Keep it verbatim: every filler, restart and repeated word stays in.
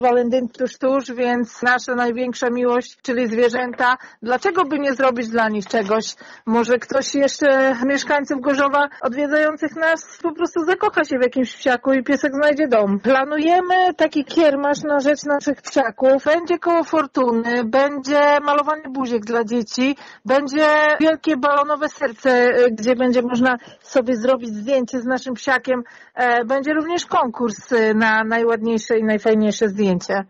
Walentynki tuż, tuż, więc nasza największa miłość, czyli zwierzęta. Dlaczego by nie zrobić dla nich czegoś? Może ktoś jeszcze mieszkańców Gorzowa odwiedzających nas po prostu zakocha się w jakimś psiaku i piesek znajdzie dom. Planujemy taki kiermasz na rzecz naszych psiaków. Będzie koło fortuny, będzie malowanie buziek dla dzieci, będzie wielkie balonowe serce, gdzie będzie można sobie zrobić zdjęcie z naszym psiakiem. Będzie również konkurs na najładniejsze i najfajniejsze zdjęcie.